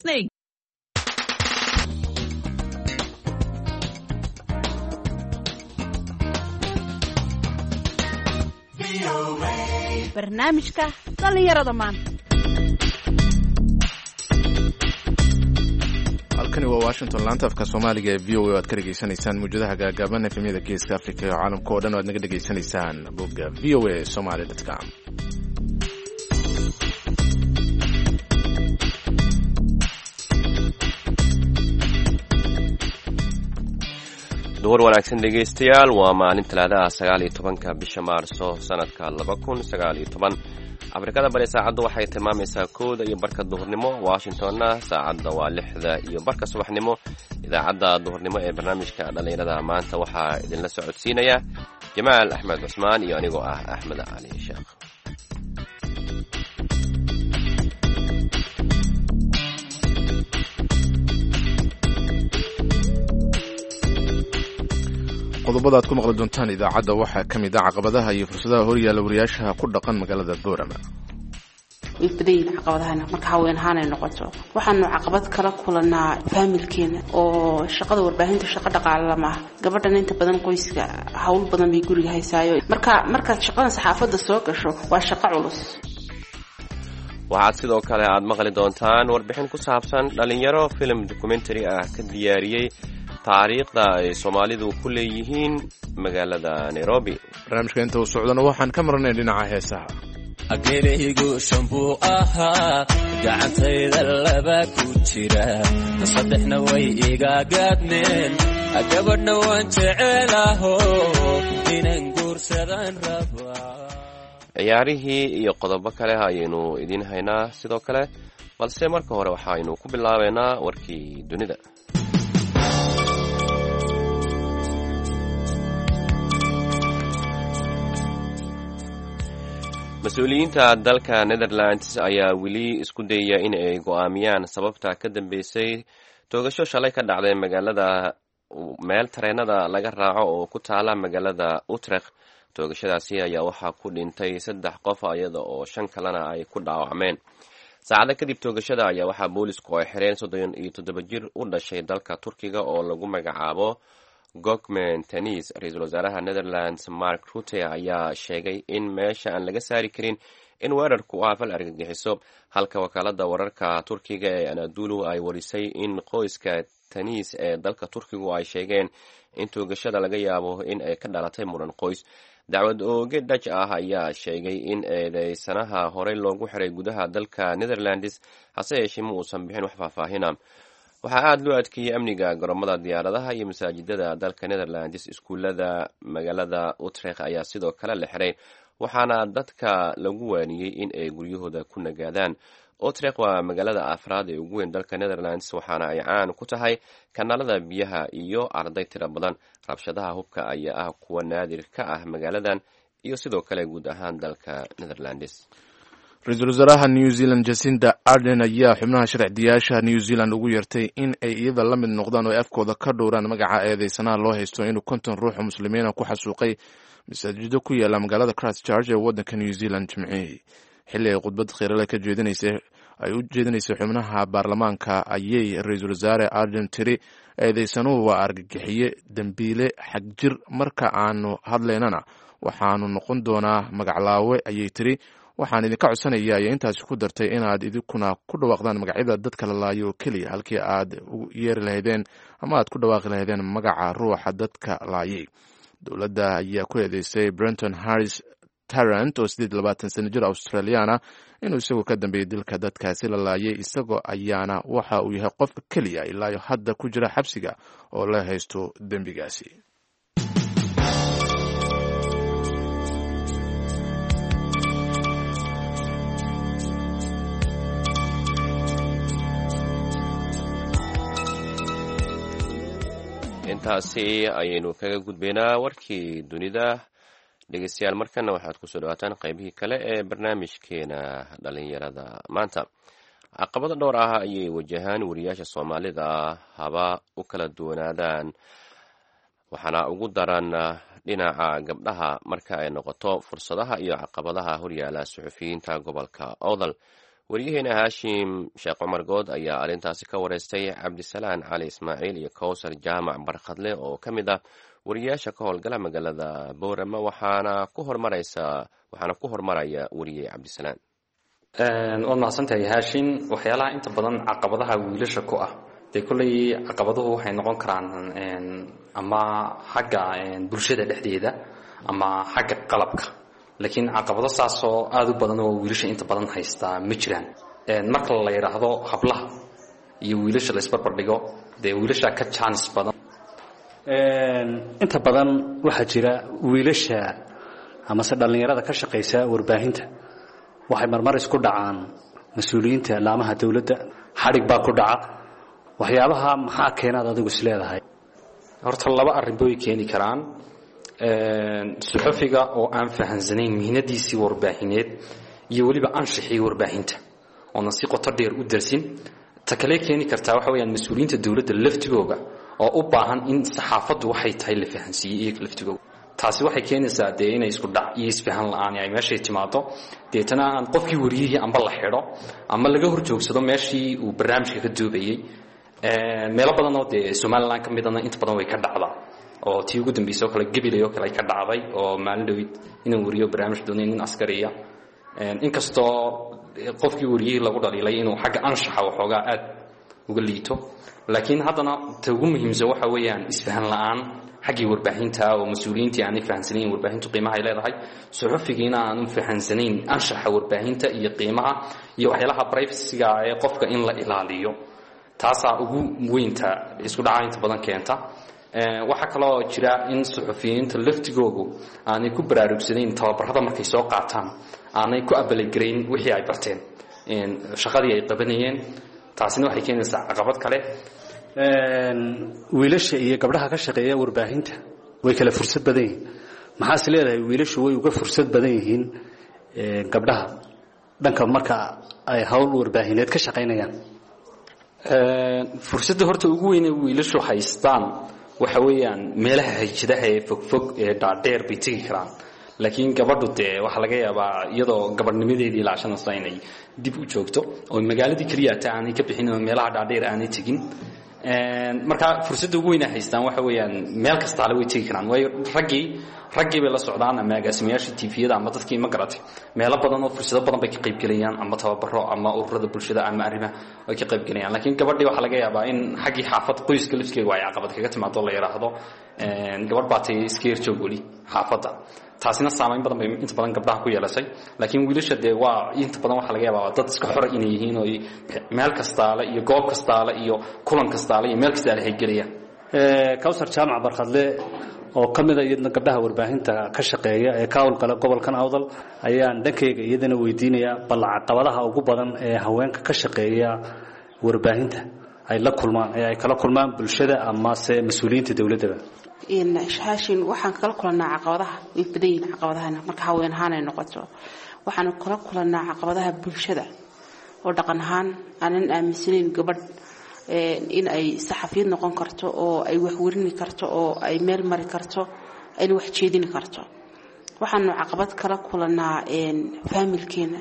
Snake. barnaamijka dhalinyarada maanta. halkani waa Washington, laanta afka Soomaaliga ee VOA oo aad ka dhageysanaysaan muujadaha gaagaaban efemyada Geeska Afrika iyo caalamka oo dhan oo aad naga dhageysanaysaan bogga voasomali.com. duhur wanaagsan dhegeystayaal, waa maalin Talaadaha 19 bisha Maarso sanadka 2019. Afrikada bari saacadu waxay tilmaamaysaa 1:00 duhurnimo, Washingtonna saacada waa 6:00 subaxnimo. Idaacadda duhurnimo ee barnaamijka dhalinyarada maanta waxaa idinla socodsiinaya Jamaal Axmed Cusmaan iyo anigoo ah Axmed Cali Sheekh. qodobada aad ku maqli doontaan idaacadda waxaa ka mid ah caqabadaha iyo fursadaha horyaala wariyaasha ku dhaqan magaalada Boorama. badayid caqabadaha marka haween ahaan noqoto waxaanu caqabad kala kulanaa familkeena oo shaqada warbaahinta shaqo dhaqaale lama gabadhan inta badan qoyska hawl badan bay guriga haysaayo marka shaqada saxaafadda soo gasho waa shaqo culus. waxaad sidoo kale aad maqli doontaan warbixin ku saabsan dhalinyaro film documentary ah ka diyaariyey taariikhda ay Soomaalidu ku leeyihiin magaalada Nairobi. barnaamijka inta uu socdana waxaan ka marnay dhinaca heesaha. ageeraygu shanbuu ahaa gacantayda laba ku jira saddexna way iga gaadmeen gabadhna waan jecelaho inaan guursadaan rabaa. ciyaarihii iyo qodobo kale ayaynu idin haynaa sidoo kale, balse marka hore waxaynu ku bilaabeynaa warkii dunida. mas-uuliyiinta dalka Netherlands ayaa weli isku dayaya in ay go'aamiyaan sababta ka dambeysay toogasho shalay ka dhacday magaalada meel tareenada laga raaco oo ku taala magaalada Utrecht. toogashadaasi ayaa waxaa ku dhintay 3 qof iyada oo 5 kalena ay ku dhaawacmeen. saacado kadib toogashada ayaa waxaa boolisku ay xireen 37 jir u dhashay dalka Turkiga oo lagu magacaabo Gökmen Tenis. ra-iisul wasaaraha Netherlands Mark Rutte ayaa sheegay in meesha aan laga saari karin in weerarku uu afal argagixiso, halka wakaalada wararka Turkiga ee Anadolu ay warisay in qoyska Tenis ee dalka Turkigu ay sheegeen in toogashada laga yaabo in ay ka dhalatay muran qoys. dacwad ooge Dutch ah ayaa sheegay in eedeysanaha horey loogu xiray gudaha dalka Netherlands, hase yeeshee ma uusan bixin wax faahfaahina. waxaa aad loo adkeeyey amniga garoomada diyaaradaha iyo masaajidada dalka Netherlands. iskuulada magaalada Utrecht ayaa sidoo kale la xiray, waxaana dadka lagu waaniyey in ay guryahooda ku nagaadaan. Utrecht waa magaalada afraad ee ugu weyn dalka Netherlands, waxaana ay caan ku tahay kanaalada biyaha iyo arday tiro badan. rabshadaha hubka ayaa ah kuwa naadir ka ah magaaladan iyo sidoo kale guud ahaan dalka Netherlands. ra-iisul wasaaraha New Zealand Jacinda Ardern ayaa xubnaha sharciyaasha New Zealand ugu yeertay in ay iyada la mid noqdaan oo afkooda ka dhowraan magaca eedeysanaha loo haysto inuu 50 ruux oo muslimiina ku xasuuqay masaajido ku yaala magaalada Christchurch ee waddanka New Zealand jimcihii. xilli ay khudbad kheyraale ka jeedinaysay xubnaha baarlamaanka ayay ra-iisul wasaare Ardern tiri eedeysanuhu waa argagixiye dambiile xagjir, marka aanu hadlaynana waxaanu noqon doonaa magaclaawe ayay tiri. waxaan idinka codsanayaa ayay intaasi ku dartay inaad idinkuna ku dhawaaqdaan magacyada dadka la laayo oo keliya halkii aad u yeeri lahaydeen ama aad ku dhawaaqi lahaydeen magaca ruuxa dadka laayay. dowladda ayaa ku eedeysay Brenton Harris Tarrant oo 28 sano jir Australiana inuu isagoo ka dambeeyay dilka dadkaasi la laayay. isagoo ayaana waxa uu yahay qofka keliya ilaa hadda ku jira xabsiga oo la haysto dembigaasi. intaasi ayaynu kaga gudbaynaa warkii dunida. dhegeystayaal, markana waxaad kusoo dhawaataan qaybihii kale ee barnaamijkeena dhalinyarada maanta. caqabado dhowr ah ayay wajahaan wariyaasha Soomaalida haba u kala duwanaadaan, waxaana ugu daran dhinaca gabdhaha marka ay noqoto fursadaha iyo caqabadaha horyaala suxufiyiinta gobolka Awdal. waryaheena haashim sheekh cumar good ayaa arrintaasi ka wareystay cabdisalaan cali ismaaciil iyo kowsar jaamac barkhadle oo ka mid ah wariyaasha ka howlgala magaalada boorama waxaana ku hormaraya wariye cabdisalaan. waad mahadsantahay haashim. waxyaalaha inta badan caqabadaha wiilasha ku ah dee kolley caqabaduhu waxay noqon karaan ama xagga bulshada dhexdeeda ama xagga qalabka, laakiin caqabado saasoo aad u badan oo wiilasha inta badan haystaa ma jiraan. marka la yidhaahdo hablaha iyo wiilasha la isbarbardhigo dee wiilasha ka jaanis badan. inta badan waxaa jira wiilasha amase dhallinyarada ka shaqaysa warbaahinta waxay marmar isku dhacaan mas-uuliyiinta laamaha dowladda, xadhig baa ku dhaca. waxyaabaha maxaa keenaad adigu is leedahay? horta laba arrin bay keeni karaan. suxufiga oo aan fahansanayn mihnadiisii warbaahineed iyo weliba anshaxii warbaahinta oona si qoto dheer u darsin. ta kale keeni kartaa waxa weeyaan mas-uuliyiinta dowladda laftigooga oo u baahan in saxaafaddu waxay tahay la fahansiiyey iyaga laftigooga. taasi waxay keenaysaa dee inay isku dhac iyo isfahan la-aan ay meeshay timaado, deetana aan qofkii wariyihii amba la xidho ama laga horjoogsado meeshii uu barnaamijka ka doobayey. meelo badan oo dee somalilan ka midana inta badan way ka dhacdaa, oo tii ugu dambeysay oo kale gabilay oo kale ay ka dhacday oo maalin dhawid inuu wariyo barnaamij doonay nin askariya. inkastoo qofkii wariyihii lagu dhaliilay inuu xagga anshaxa waxoogaa aad uga liito, laakiin haddana ta ugu muhiimsan waxa weeyaan isfahan la-aan xaggii warbaahinta oo mas-uuliyiintii aanay fahansanayn warbaahintu qiimaha ay leedahay, suxufigiina aanu fahansanayn anshaxa warbaahinta iyo qiimaha iyo waxyaalaha privacyga ee qofka in la ilaaliyo. taasaa ugu weynta isku dhaca inta badan keenta. waxaa kaloo jira in suxufiyiinta laftigoogu aanay ku baraarugsanayn tababarada markay soo qaataan aanay ku abalagarayn wixii ay barteen shaqadii ay qabanayeen. taasina waxay keenaysaa caqabad kale. wiilasha iyo gabdhaha ka shaqeeya warbaahinta way kala fursad badan yihiin. maxaas leedahay wiilashu way uga fursad badan yihiin gabdhaha dhanka marka ay hawl warbaahineed ka shaqaynayaan? fursadda horta ugu weyn ee wiilashu haystaan waxa weeyaan meelaha hayjadaha ee fogfog ee dhaadheer bay tegi karaan, laakiin gabadhu dee waxaa laga yaabaa iyadoo gabadhnimadeedii ilaashanaysa inay dib u joogto oo magaaladii keliya ta aanay ka bixin oo meelaha dhaadheer aanay tegin. marka fursadda ugu weyn ay haystaan waxa weeyaan meel kastaale way tegi karaan, waayo raggii bay la socdaan ama agaasimayaashii tviyada ama dadkii ma garatay meelo badan oo fursado badan bay ka qaybgelayaan ama tababaro ama ururada bulshada ama arrimaha ay ka qaybgelayaan. laakiin gabadhii waxaa laga yaabaa in xaggii xaafad qoyska lafteedu ay caqabad kaga timaado la yidhaahdo gabadh baatay iska yarjoog weli xaafadda. taasina saamayn badan bay inta badan gabdhaha ku yeelasay, laakiin wiilasha dee waa inta badan waxaa laga yaabaa dad iska xora inay yihiin oo meel kastaale iyo goob kastaale iyo kulan kastaale iyo meel kastaale ay gelayaan. kowsar jaamac barkhadle oo ka mid a iyadna gabdhaha warbaahinta ka shaqeeya ee ka howlgala gobolkan awdal ayaan dhankayga iyadana weydiinayaa bal caqabadaha ugu badan ee haweenka ka shaqeeya warbaahinta ay la kulmaan ee ay kala kulmaan bulshada amase mas-uuliyiinta dowladdaba. haashin waxaan kala kulanaa caqabadaha way badan yihiin. caqabadahana marka haween ahaan ay noqoto waxaan kala kulanaa caqabadaha bulshada oo dhaqan ahaan aanan aaminsanayn gabadh in ay saxafiyad noqon karto oo ay wax warini karto oo ay meel mari karto ayna wax jeedini karto. waxaanu caqabad kala kulanaa faamilkeena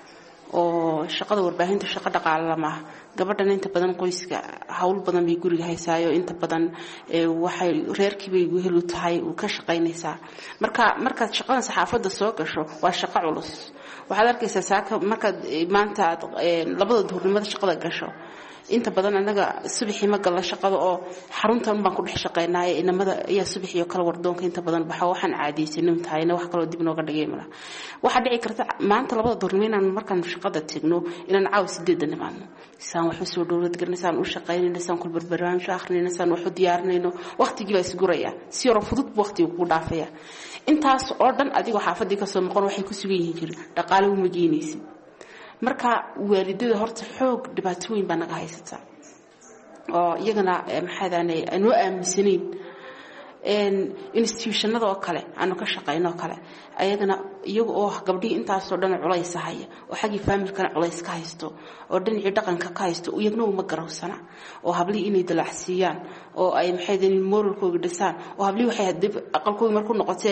oo shaqada warbaahinta shaqo dhaqaale lama gabadhan inta badan qoyska hawl badan bay guriga haysaayo inta badan waxay reerkii bay helu tahay uu ka shaqaynaysaa. markaad shaqadan saxaafadda soo gasho waa shaqo culus. waxaad arkaysaa saaka markaad maanta labada duhurnimada shaqada gasho inta badan anaga subaxii ma galna shaqada oo xaruntan baan ku dhex shaqeynaaye inamada ayaa subaxii oo kala wardoonka inta badan baxa waxaan caadaysanay tahayna wax kale dib nooga dhigay mala. waxa dhici karta maanta labada duhurnimo inaan markaan shaqada tagno inaan caaw 8 nimaadno saan wax soo dowlad garnaysan u shaqeynayna saan kul barnaamij akhrinayna saan wax u diyaarinayno waqtigii baa isguraya si yar fudud waqtiga ku dhaafaya. intaas oo dhan adiga xaafadii ka soo noqon waxay ku sugan yihiin dhaqaale uma geynaysid. marka waalidada horta xoog dhibaatooyin baa naga haysata oo iyagana maxaadaanay aanu aaminsanayn institutionada oo kale aanu ka shaqeyno kale ayagana iyaga oo gabdhii intaas oo dhan culays haya oo xaqii familkana culays ka haysto oo dhinacii dhaqanka ka haysto iyagana uma garawsana oo hablii inay dalacsiyaan oo ay maxaadeen moralkooda dhisaan oo hablii waxay hadib aqalkooda markuu noqotay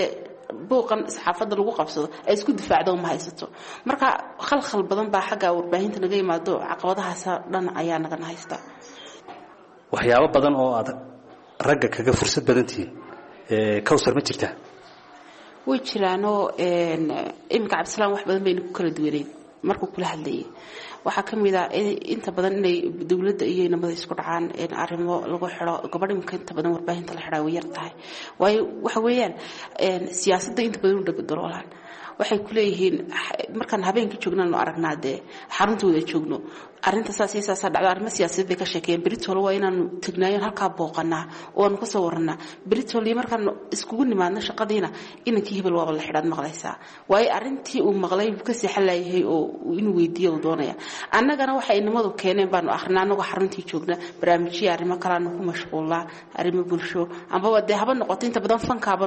buuqan saxaafadda lagu qabsado ay isku difaacdo ma haysato marka khalkhal badan baa xagga warbaahinta naga yimaado caqabadahaas dhan ayaa naga haysta waxyaabo badan oo aad ragga kaga fursad badan tihiin Kawsar ma jirtaa way jiraanoo imka Cabdisalaam wax badan baynu ku kala duwaneen markuu kula hadlayay waxa kamid ah inta badan inay dawladda iyo inamada isku dhacaan arrimo lagu xiro gabadh imka inta badan warbaahinta la xiraa way yar tahay waayo waxa weeyaan siyaasadda inta badan u dhagdaloolaan waxay ku leeyihiin markaan habeenkii joognaan oo aragnaade xaruntooda joogno arinta saasiisa dhacdo arrimo siyaasadeed bay ka sheekeen Britol waa inaan tagnaayo halka booqanaa oo aan ka soo warnaa Britol markaan iskugu nimaadna shaqadiina inankii hebel waa la xidhan maqlaysaa waayo arintii uu maqlay ka sixalaayay oo inuu weydiiyo doonaya annagana waxa inamadu keeneen baan akhrina anagu xaruntii joogna barnaamijyo arrimo kala aan ku mashquulaa arrimo bulsho amba wada haba noqoto inta badan fankaaba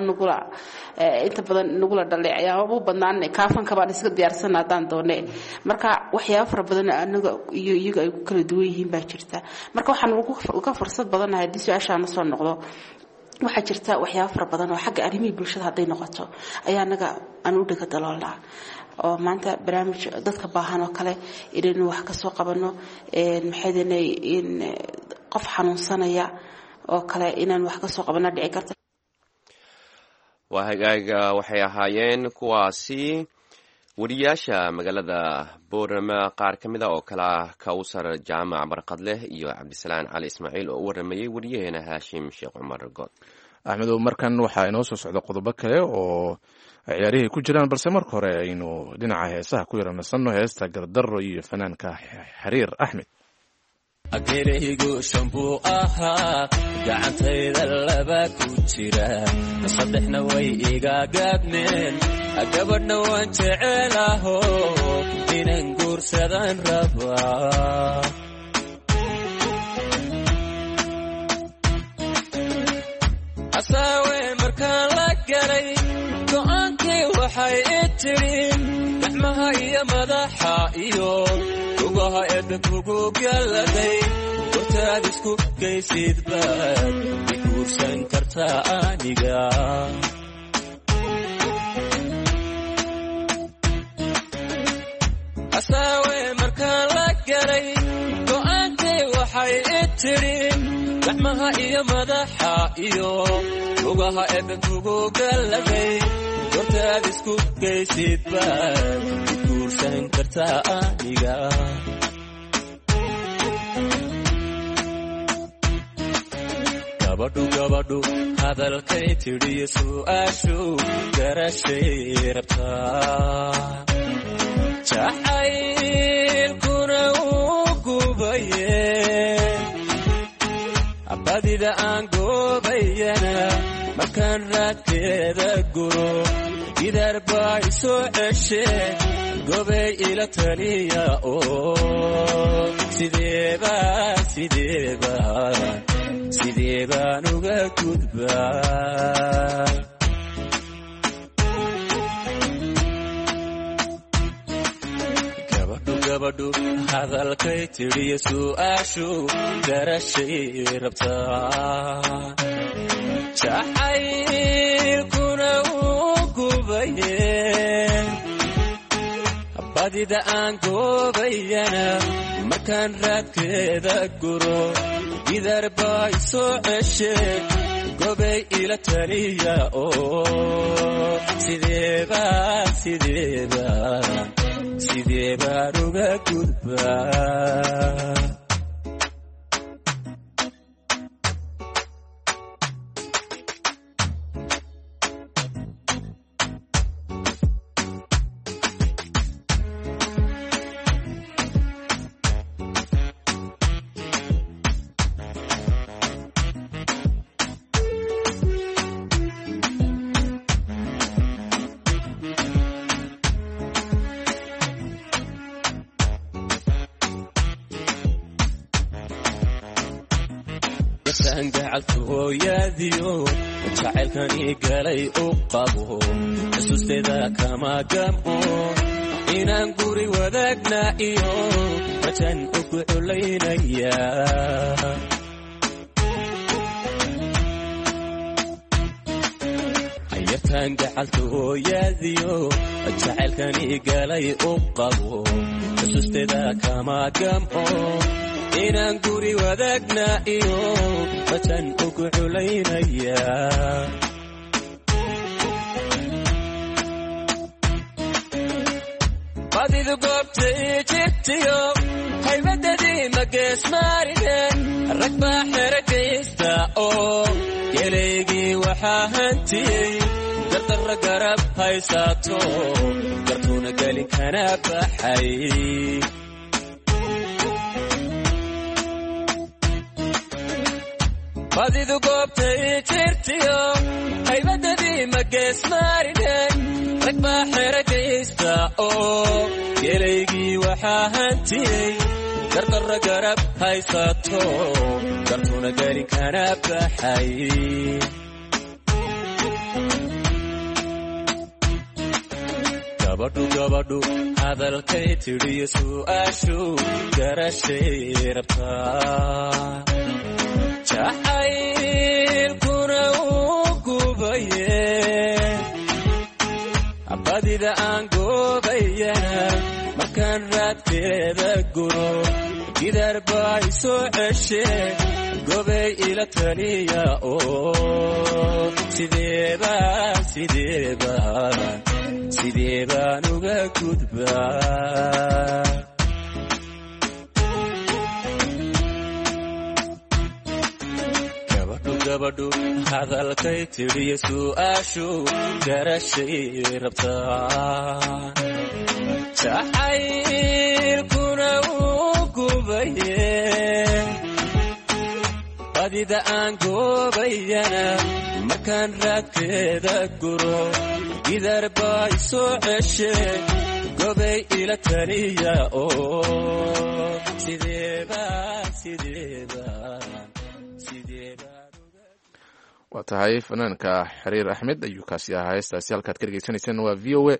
nugula dhaleecayaa oo badnaan ka fanka baan iska diyaarsanadaan doonee marka waxyaabo fara badan anaga iyo iyaga ay ku kala duwan yihiin baa jirta marka waxaan uga fursad badanahay hadii su'aashaana soo noqdo waxa jirta waxyaabo fara badan oo xagga arrimaha bulshada haday noqoto ayaa anaga aan u dhaga daloolaa oo maanta barnaamij dadka baahan oo kale inaynu wax ka soo qabano maxaydanay in qof xanuunsanaya oo kale inaan wax ka soo qabano dhici karta waa hagaaga waxay ahaayeen kuwaasi wariyaasha magaalada Boorama qaar kamida oo kala Kawsar Jaamac Barqadle iyo Cabdisalaan Cali Ismaaciil oo waramayay wariyaheena Haashim Sheekh Cumar God Axmedow markan waxa inoo soo socda qodobo kale oo ciyaarihii ku jiraan balse marka hore aynu dhinaca heesaha ku yaranasanno heesta Gardaro iyo fanaanka Xariir Axmed ageeraygu shampoo ahaa gacantayda laba ku jira saddexna way iga gaadmeen gabadhna waan jecelaho inaan guursadaan rabaa asaawe markaan la galay go'aankii waxay i tiri gacmaha iyo madaxa iyo ugaha eebbe kugu galladay hortaad isku geysid baad i guursan kartaa aniga asaawe markaan la galay go'aankii waxay i tiri gacmaha iyo madaxa iyo ugaha eebbe kugu galladay hortaad isku geysid baad i guursan kartaa aniga gabadhu hadalkay tidhiyo su'aashu garashay rabtaa jacaylkuna uu gubaye badida aan goobayana markaan raadkeeda guro gidaar baa isoo ceshe gobay ila taliya oo sidee baan uga gudbaa gabadhu hadalkay tidhiyo su'aashu garashay rabtaa jacaylkuna uu gubaye badida aan goobayana markaan raadkeeda guro gidaar baa isoo ceshe gobay ila taliya oo sidee baan uga gudbaa gacaltooyaadiyo jacaylkani galay u qabo xusuusteeda kama gamco inaan guri wadaagna iyo rajan ugu culaynaya hayarta inaan gacaltooyadiyo jacaylkani galay u qabo xusuusteeda kama gamco inaan guri wadaagna iyo bajan ugu culaynaya badidu goobtay jirtiyo haybadadii mageesmaarine rag baa xeragaysta oo gelaygii waxaa hantiyey gardarra garab haysaato gartuuna gelin kana baxay badidu goobtay jirtiyo haybadadii mageesmaarine rag baa xeragaysta oo gelaygii waxaa hantiyey gardarra garab haysaato gartuuna gelin kana baxay gabadhu hadalkay tidhiyo su'aashu garashay rabtaa jacaylkuna uu gubaye badida aan goobayana markaan raadkeeda guro gidaar baa isoo ceshe gobay ila taliya oo sidee baan uga gudbaa gabadhu hadalkay tidhiyo su'aashu garashay rabtaa jacaylkuna uu gubaye badida aan goobayana markaan raadkeeda guro gidaar baa isoo ceshe gobay ila taliya oo waa tahay fanaanka xiriir axmed ayuu kaasi ahaa heestaasi halkaad ka dhegeysanayseen waa v o a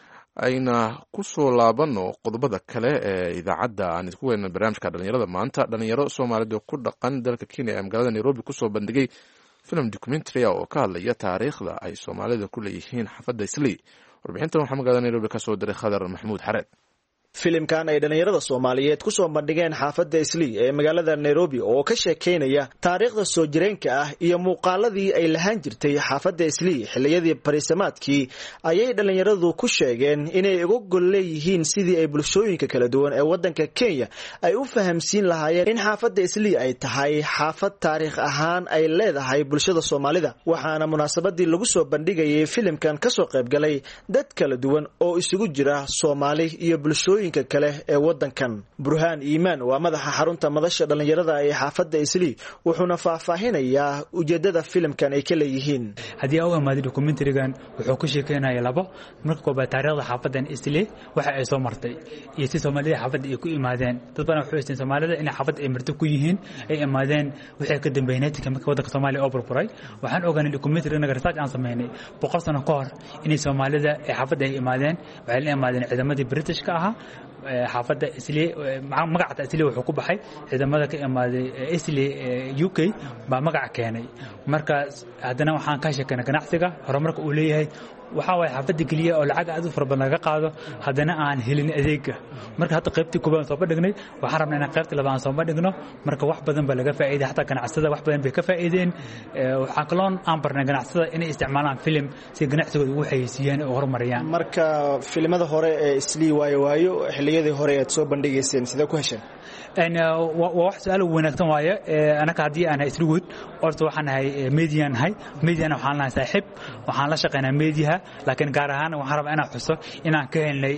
ayna ku soo laabano qodobada kale ee idaacadda aan idinku weyna barnaamijka dhalinyarada maanta dhalinyaro soomaalida ku dhaqan dalka kenya ee magaalada nairobi kusoo bandhigay film documentary oo ka hadlaya taariikhda ay soomaalida ku leeyihiin xaafadda islii warbixintan waxaa magaalada nairobi ka soo diray khadar maxamuud xareed filimkan ay dhalinyarada soomaaliyeed ku soo bandhigeen xaafadda islii ee magaalada nairobi oo ka sheekaynaya taariikhda soo jireenka ah iyo muuqaaladii ay lahaan jirtay xaafadda islii xilliyadii bariisamaadkii ayay dhalinyaradu ku sheegeen inay uga gol leeyihiin sidii ay bulshooyinka kala duwan ee waddanka kenya ay u fahamsiin lahaayeen in xaafadda islii ay tahay xaafad taariikh ahaan ay leedahay bulshada soomaalida waxaana munaasabadii lagu soo bandhigayay filimkan kasoo qaybgalay dad kala duwan oo isugu jira soomaali iyo bulshooyin kale ee wadankan burhaan iimaan waa madaxa xarunta madasha dhalinyarada ee xaafadda islii wuxuuna faahfaahinayaa ujeedada filimkan ay ka leeyihiin haddii u imaaday documentarigan wuxuu ku sheekeynaya labo marka koobaad taariikhda xaafaddan islii waxa ay soo martay iyo si soomaalida xaafadda ay ku imaadeen dad badan waxay haysteen soomaalida in xaafadda ay marti ku yihiin ay imaadeen wixii ka dambeeyay markii waddanka Soomaaliya oo burburay waxaan ogaanay documentarigan research aan sameynay 100 sano ka hor in soomaalida ay xaafadda ay imaadeen waxay la imaadeen ciidamadii Britishka ahaa xaafadda islii magaca islii wuxuu ku baxay ciidamada ka imaaday islii UK baa magac keenay marka hadana waxaan ka sheekanay ganacsiga horumarka uu leeyahay waxa way xaafadda kaliya oo lacag aad u fara badan laga qaado hadana aan helin adeega marka hadda qaybtii koobaad soo bandhignay waxaan rabnaa in qaybtii labaad soo bandhigno marka wax badan baa laga faa'iiday hatta ganacsatada wax badan bay ka faa'iideen waxaan kaloon aan barnay ganacsatada inay isticmaalaan film si ganacsigooda ugu xayeysiiyaan oo horumariyaan marka filimada hore ee islii waayo xilliyadii hore aad soo bandhigayseen sida ku hesheen wax su'aal wanaagsan waaye anaka hadii aan isla wood orto waxaan ahay media waxaan lahayn saaxiib waxaan la shaqeynaa media laakiin gaar ahaan waxaan rabaa inaan xuso inaan ka helnay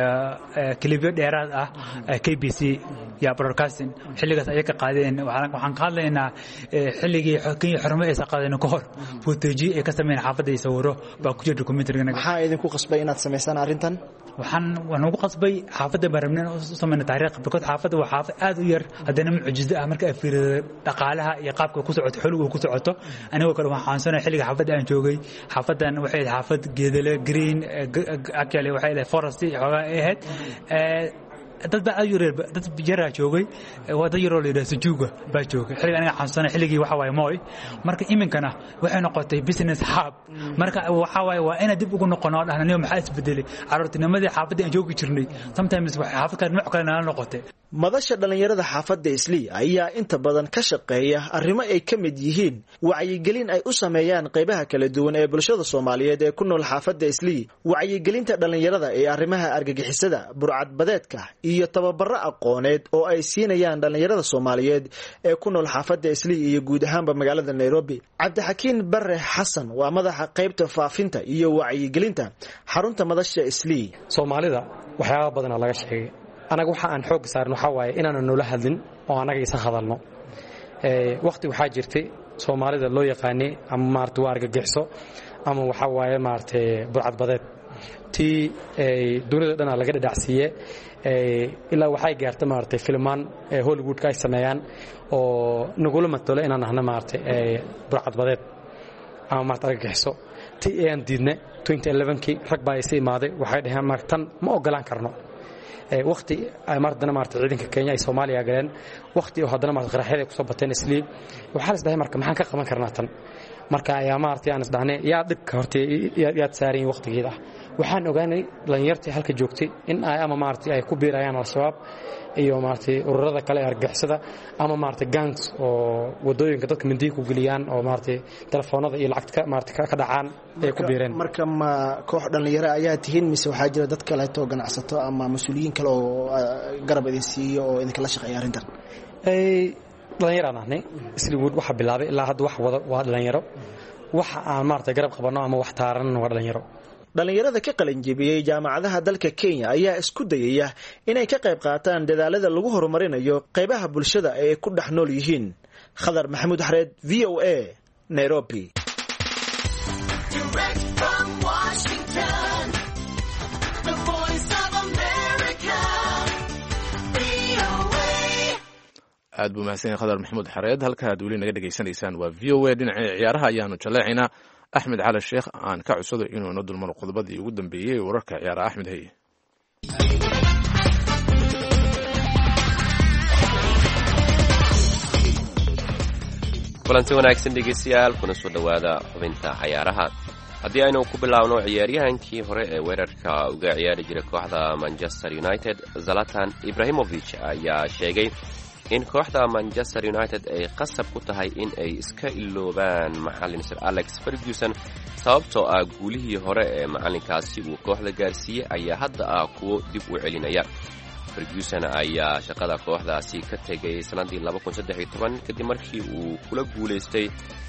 klibyo dheeraad ah KBC ya broadcasting xilligaas ay ka qaadeen waxaan ka hadlaynaa xilligii Kenya xornimo ay qaadeen ka hor footage ay ka sameeyeen xaafadda ay sawiro baa ku jira documentary-ga maxaa idinku qasbay inaad sameysaan arintan waxaan ugu qasbay xaafadda barnaamijna u sameeyay taariikh because xaafadda waa xaafad aad u yar hadana mucjiso ah marka ay fiiriyay dhaqaalaha iyo qaabka ku socoto xulliga ku socoto aniga kale waxaan soo xilliga xaafadda aan joogay xaafaddan waxay xaafad geedale green actually waxay leedahay forest xogaa ahayd dad baa dad jaraa joogay wada yaroo la yiraahdo sujuuga baa joogay xilliga aniga xamsana xilligii waxa waay mooy marka iminkana waxay noqotay business hub marka waxa waay waa ina dib ugu noqono dhahnaniyo maxaa isbedelay carruurtinimadii xaafadda aan joogi jirnay sometimes waxa xaafadka nooc kale nala noqotay madasha dhalinyarada xaafadda Islii ayaa inta badan ka shaqeeya arrimo ay ka mid yihiin wacyigelin ay u sameeyaan qaybaha kala duwan ee bulshada Soomaaliyeed ee ku nool xaafadda Islii wacyigelinta dhalinyarada ee arrimaha argagixisada burcadbadeedka iyo tababaro aqooneed oo ay siinayaan dhalinyarada Soomaaliyeed ee ku nool xaafadda Islii iyo guud ahaanba magaalada Nairobi Cabdixakiin Barre Xasan waa madaxa qaybta faafinta iyo wacyigelinta xarunta madasha Islii Soomaalida waxyaabo badan laga sheegay anaga waxa aan xoog saarno waxa waaye inaan nula hadlin oo anaga isa hadalno waqti waxa jirtay Soomaalida loo yaqaanay ama maartu argagixisho ama waxa waaye maartay burcadbadeed tii dunida dhan laga dhacsiiyay ilaa waxay gaartay maartay filmaan Hollywood ka sameeyaan oo nagula matalo inaan ahna maartay burcadbadeed ama maartay argagixisho tii aan diidnay 2011kii rag baa isii imaaday waxay dhaheen martan ma ogolaan karno waqti ay martana maartay ciidanka Kenya ay Soomaaliya galeen waqti oo hadana maartay qaraxyada ku soo bateen Islii waxa la isdhahay marka maxaan ka qaban karnaa tan marka ayaa maartay aan isdhahnay yaa dhibka hortay yaa saareen waqtigeeda waxaan ogaanay dhalinyartii halka joogtay in ay ama maartay ay ku biirayaan al-shabaab iyo maartay ururada kale ee argagixisada ama maartay gangs oo wadooyinka dadka mindiga ku galiyaan oo maartay telefoonada iyo lacagta maartay ka dhacaan ay ku biireen marka ma koox dhalinyaro ayaa tihiin mise waxa jira dad kale oo ganacsato ama mas'uuliyiin kale oo garab idin siiyo oo idin kala shaqeeya arrintan dhalinyaro ahna Isliiwood waxa bilaabay ilaa hadda wax wada waa dhalinyaro waxa aan maartay garab qabano ama wax taaran waa dhalinyaro dhalinyarada ka qalin jebiyay jaamacadaha dalka Kenya ayaa isku dayaya inay ka qayb qaataan dadaalada lagu horumarinayo qaybaha bulshada ee ku dhex nool yihiin Khadar Maxamuud Xareed VOA Nairobi aad buu mahadsan Khadar Maxamuud Xareed halka aad weli naga dhageysanaysaan waa VOA dhinaca ciyaaraha ayaanu jaleecina أحمد على الشيخ aan ka cusubay inuu noo dulmaro qodobadii ugu dambeeyay wararka ciyaaraha Axmed Haye kulanti wanaagsan dhegeystayaal kuna soo dhawaada xubinta ciyaaraha haddii aynu ku bilaawno ciyaaryahankii hore ee weerarka uga ciyaari jiray kooxda Manchester United Zlatan Ibrahimovic ayaa sheegay in kooxda Manchester United ay qasab ku tahay in ay iska iloobaan macallin Sir Alex Ferguson sababtoo ah guulihii hore ee macallinkaasi uu kooxda gaarsiiyay ayaa hadda kuwo dib u celinaya Ferguson ayaa shaqada kooxdaasi ka tagay sanadii 2013 kadib markii uu kula guuleystay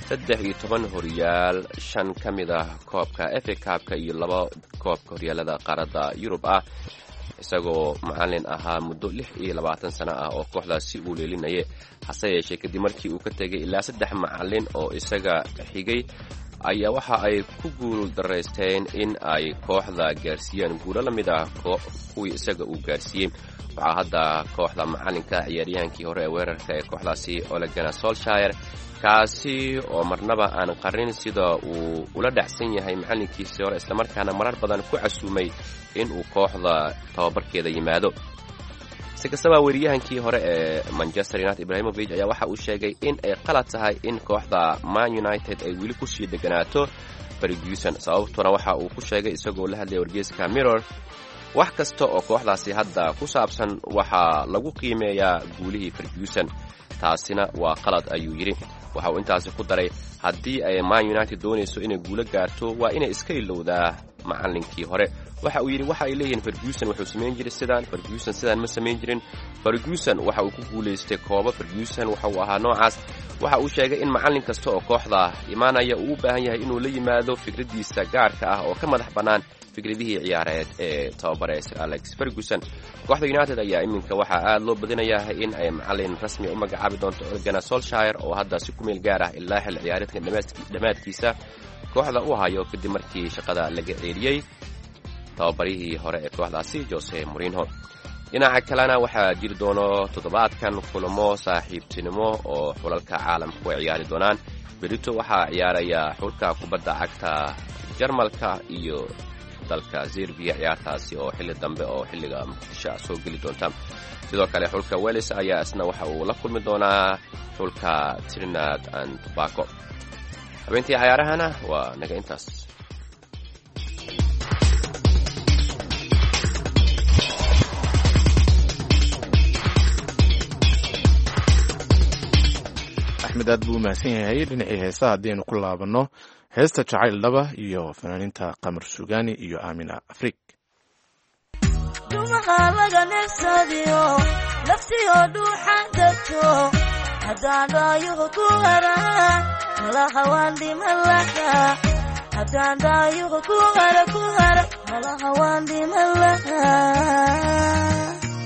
13 horyaal 5 kamid ah koobka FA Cup-ka iyo 2 koobka horyaalada qaaradda Yurub ah isagoo macallin ahaa muddo 26 sano ah oo kooxdaasi uu leelinayay hase yeeshee kadib markii uu ka tagay ilaa 3 macallin oo isaga xigay ayaa waxa ay ku guul dareysteen in ay kooxda gaarsiiyaan guulo la mid ah kuwii isaga uu gaarsiiyey waxaa hadda kooxda macallinka ciyaaryahankii hore ee weerarka ee kooxdaasi Ole Gunnar Solskjaer kaasi oo marnaba aan qarin sida uu ula dhacsan yahay macallinkiisii hore islamarkaana marar badan ku casuumay in uu kooxda tababarkeeda yimaado si kastaba weeraryahankii hore ee Manchester United Ibrahimovic ayaa waxa uu sheegay in ay qalad tahay in kooxda Man United ay weli ku sii deganaato Ferguson sababtuna waxa uu ku sheegay isagoo la hadlay wargeyska Mirror wax kasta oo kooxdaasi hadda ku saabsan waxa lagu qiimeeyaa guulihii Ferguson taasina waa qalad ayuu yiri waxa uu intaasi ku daray haddii ay Man United doonayso inay guulo gaarto waa inay iska ilowdaa macallinkii hore waxa uu yiri waxa ay leeyihiin Ferguson wuxuu sameyn jiray Ferguson sidaan ma sameyn jirin Ferguson waxa uu ku guuleystay koobo Ferguson waxa uu ahaa noocaas waxa uu sheegay in macallin kasta oo kooxda imaanaya uu u baahan yahay inuu la yimaado fikradiisa gaarka ah oo ka madax bannaan fikradihii ciyaareed ee tababare Sir Alex Ferguson kooxda United ayaa iminka waxa aad loo badinayaa in ay macallin rasmi u magacaabi doonto Ole Gunnar Solskjaer oo hadda si ku meel gaar ah ilaa xil ciyaareedka dhamaadkiisa kooxda u hayo kadib markii shaqada laga ceeliyay tababarihii hore ee kooxdaasi Jose Mourinho dhinaca kalena waxaa jiri doono toddobaadkan kulamo saaxiibtinimo oo xulalka caalamku ay ciyaari doonaan berito waxaa ciyaaraya xulka kubadda cagta Jarmalka iyo dalka Serbia ciyaartaasi oo xilli dambe oo xilliga muqdisho soo geli doonta sidoo kale xulka Wales ayaa isna waxa uu la kulmi doonaa xulka Trinidad and Tobago habeentii ciyaarahana waa naga intaas axmed aad buu mahadsan yahay dhinacii heesaha haddaynu ku laabanno heesta jacayl dhaba iyo fanaaniinta qamar sugaani iyo aamina afrig dumaha laga neefsadiyo naftiyo dhuuxan degto haddaan daayuhu ku hara malaha waan dhiman lahaa haddaan daayuhu ku hara malaha waan dhiman lahaa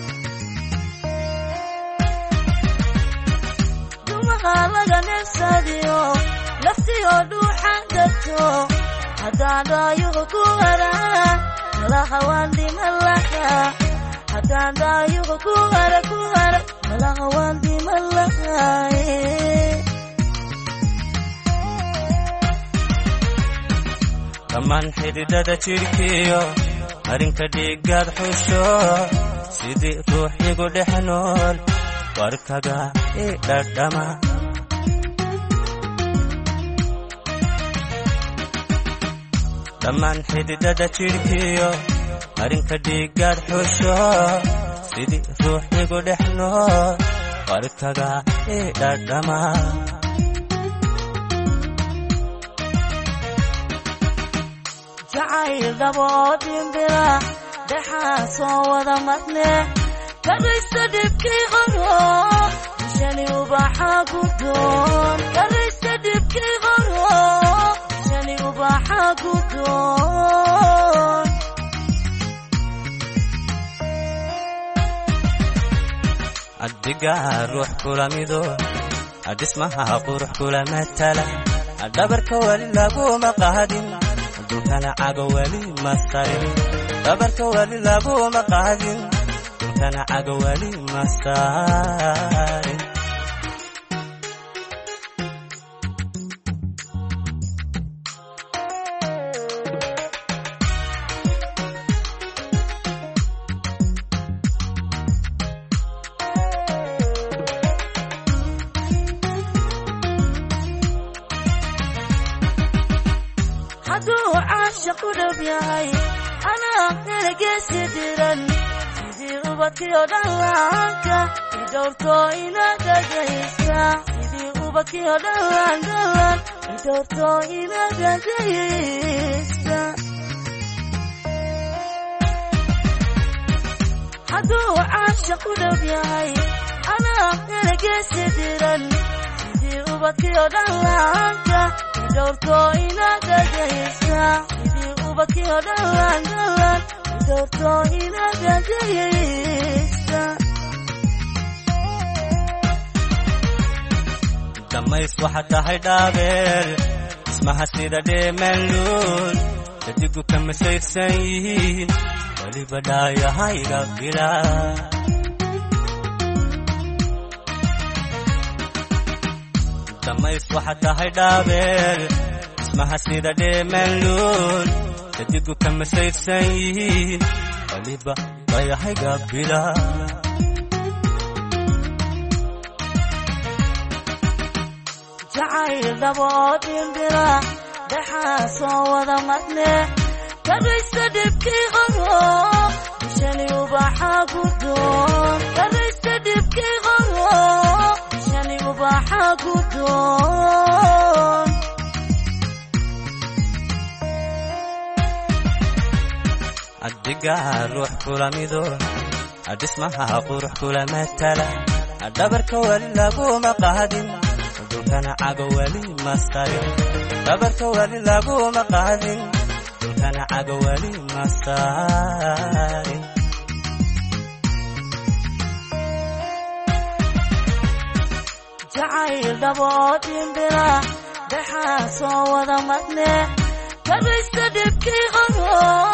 laga neefsadiyo naftiyo dhuuxan degto haddaan daayuhu ku hara malaha waan dhiman lahaa haddaan daayuhu ku hara malaha waan dhiman lahaa dhammaan xididada jidhkiyo marinka dhiigaad xusho sidii ruux igu dhex nool warkaga idhadhama dhammaan xididada jidhkiyo marinka dhiigaad xusho sidii ruux igu dhex nool warkaga idhadhama jacayl dhaboo dhimbira dhexaa soo wada marne karaysta dhibkii qoro shani ubaxa ku doon karaysta dhibkii qoro shani ubaxa ku doon addigaa ruux kula mido adhismaha qurux kula matala dhabarka wali laguma qaadin dulkana cago wali masarin dhabarka wali laguma qaadin dulkana cago wali masarin أنا نرجس درن سيدي وبكي ودلانك يدورتو إنا دجيسا سيدي وبكي ودلانك يدورتو إنا دجيسا حدو عاشق ودبياي أنا نرجس درن سيدي وبكي ودلانك يدورتو إنا دجيسا وبكي ودلان دورتو إنا دجيسا دميس وحتى هيدابير اسمها سيدة دي ملول تدقو كم سيسين ولي بدايا هاي غفلا دميس وحتى هيدابير اسمها سيدة دي ملول تدقو كم سيسين ولي بدايا هاي غفلا jacayl dhaboo dhimbira dhexaa soo wada marne karaysta dhibkii qoro shani ubaxa ku doon karaysta dhibkii qoro shani ubaxa ku doon addigaa ruux kula mido adhismaha qurux kula matala dhabarka wali laguma qaadin dulkana cago wali masarin dhabarka wali laguma qaadin dulkana cago wali masarin jacayl dhaboo dhimbira dhexaa soo wada marne karaysta dhibkii qoro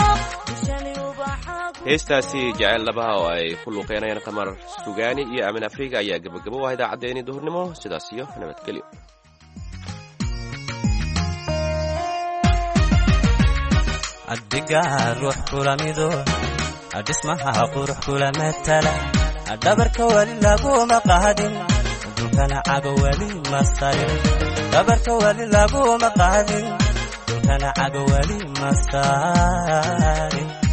heestaasi jacayl labaha oo ay ku luuqeynayaan qamar sugaani iyo aamin afriga ayaa gabagabo ah idaacaddeenii duhurnimo sidaas iyo nabadgelyo addigaa ruux kula mido dhismaha qurux kula matala dhabarka wali laguma qaadin dhulkana cago wali mastarin dhabarka wali laguma qaadin dhulkana cago wali mastarin